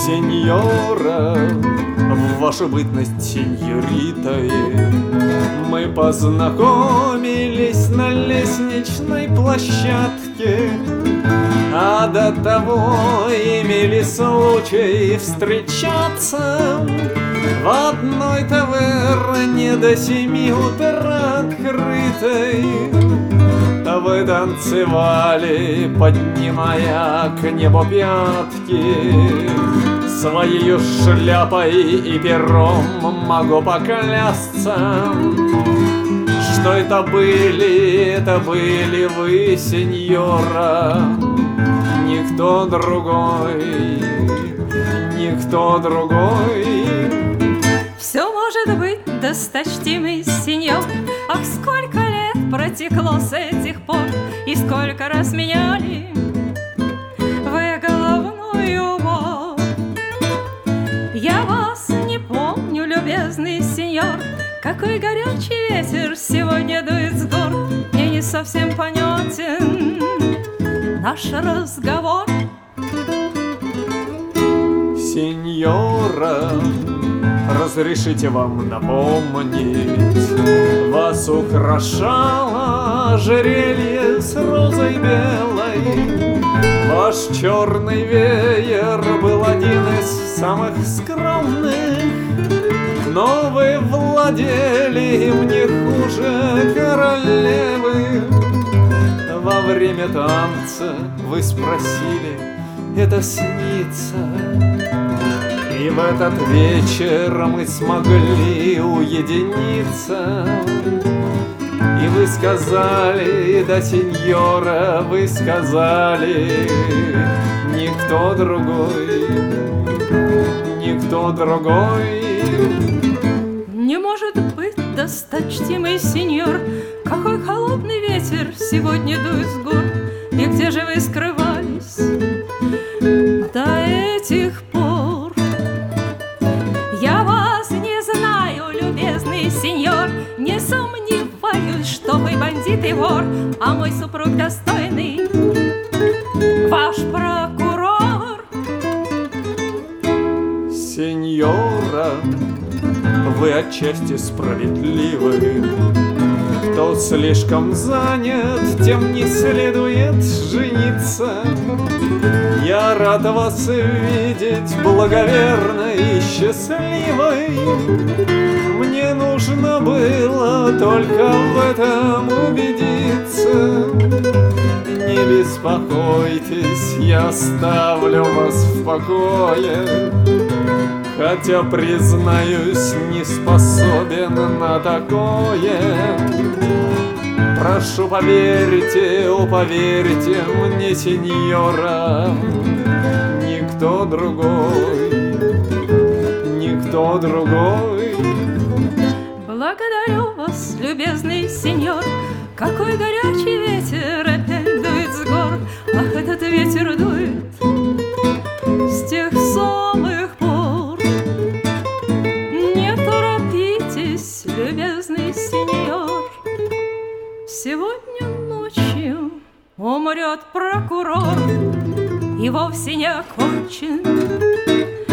Сеньора, в вашу бытность сеньоритой мы познакомились на лестничной площадке, а до того имели случай встречаться в одной таверне до 7 утра открытой. Вы танцевали, поднимая к небу пятки. Своею шляпой и пером могу поклясться, что это были вы, сеньора. Никто другой, никто другой. Все может быть, досточтимый сеньор. Ах, сколько лет протекло с этих пор, и сколько раз меняли вы головной убор. Я вас не помню, любезный сеньор. Какой горячий ветер сегодня дует с гор. Мне не совсем понятен наш разговор. Сеньора, разрешите вам напомнить, вас украшало ожерелье с розой белой. Ваш черный веер был один из самых скромных, но вы владели им не хуже королевы. Во время танца вы спросили: это снится? И в этот вечер мы смогли уединиться. И вы сказали, да, сеньора, вы сказали: никто другой, никто другой. Не может быть, досточтимый сеньор, какой холодный ветер сегодня дует с гор. И где же вы скрывались до этих пор? Я вас не знаю, любезный сеньор. Не сомневаюсь, что вы бандит и вор, а мой супруг достойный ваш прокурор. Сеньора, вы отчасти справедливы. Кто слишком занят, тем не следует жениться. Я рад вас видеть благоверной и счастливой. Мне нужно было только в этом убедиться. Не беспокойтесь, я оставлю вас в покое, хотя, признаюсь, не способен на такое. Прошу, поверьте, поверьте мне, сеньора, никто другой, никто другой. Благодарю вас, любезный сеньор. Какой горячий ветер опять дует с гор. Ах, этот ветер дует с тех самых пор. Не торопитесь, любезный сеньор. Сегодня ночью умрет прокурор, и вовсе не окончен